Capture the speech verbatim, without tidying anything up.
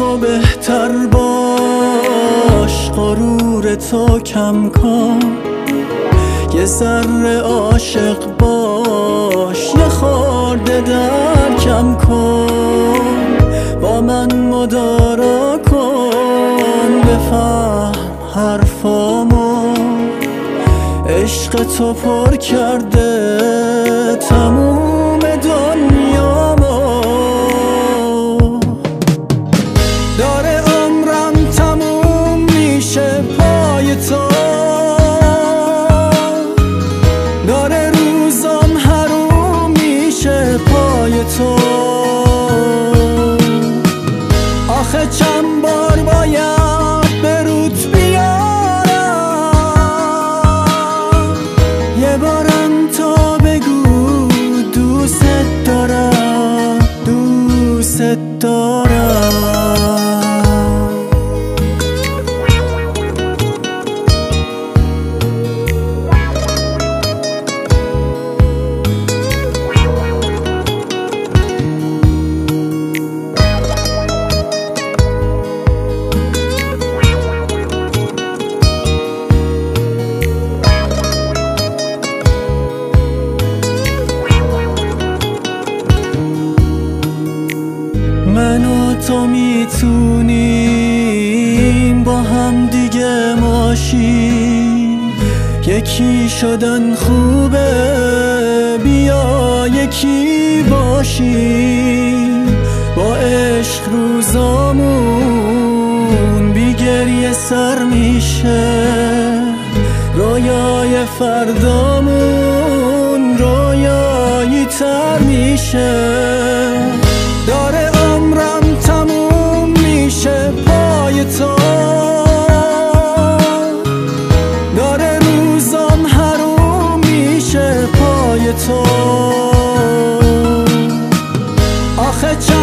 تو بهتر باش، غرور تو کم کن، یه ذره عاشق باش، یه خورده در کم کن، با من مدارا کن، بفهم حرفامو، عشق تو پر کرده تموم دنیامو. داره عمرم تموم میشه پای تو، داره روزم حروم میشه پای تو. آخه چند بار باید به روت بیارم، یه بارم تو بگو دوست دارم، دوست دارم. من و تو میتونیم با هم دیگه ماشیم، یکی شدن خوبه بیا یکی باشیم، با عشق روزامون بی گریه سر میشه، رویای فردامون رویایی تر میشه. داره عمرم تموم میشه پای تو، داره روزم حروم میشه پای تو. آخه